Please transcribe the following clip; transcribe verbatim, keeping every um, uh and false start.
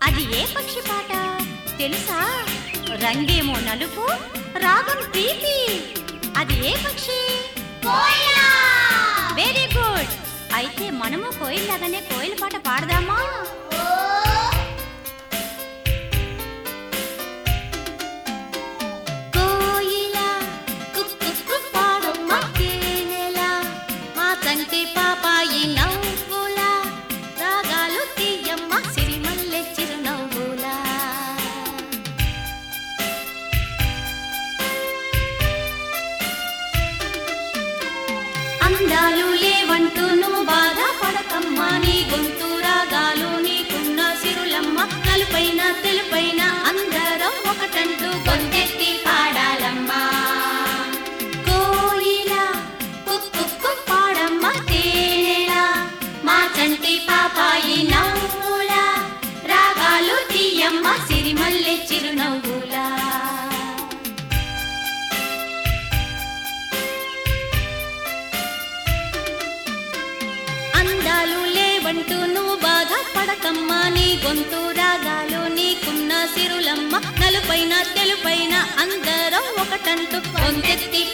అది ఏ పక్షి పాట తెలుసా? రంగేమో నలుపు, రాగం ప్రీతి. అది ఏ పక్షి? కోయిల. Very good. అయితే మనము కోయిల్లాగానే కోయిల పాట పాడదామా? కోయిల కుక్కు కుక్కు పాడమ్మ తేనెల, మా కంటి పాపాయి నవ్వుల, రాగాలు తీయమ్మ సిరిమల్లె చిరునవ్వుల. అందాలు లేవంటూ నువ్వు బాధపడకమ్మ, నీ గొంతు రాగాలు నీకున్న సిరులమ్మ. నలుపైన తెలుపైన అందరం ఒకటంటూ గొంతెత్తి పాడాలమ్మా. కోయిల కుక్కు కుక్కు పాడమ్మ తేనెల, మా చంటి పాపాయి నవ్వుల, రాగాలు తీయమ్మ సిరిమల్లె చిరునవ్వుల. అందాలు లేవంటూ నువ్వు బాధపడకమ్మ, నీ గొంతు రాగాలు నీకున్న సిరులమ్మ. నలుపైన తెలుపైన అందరం ఒకటంటూ గొంతెత్తి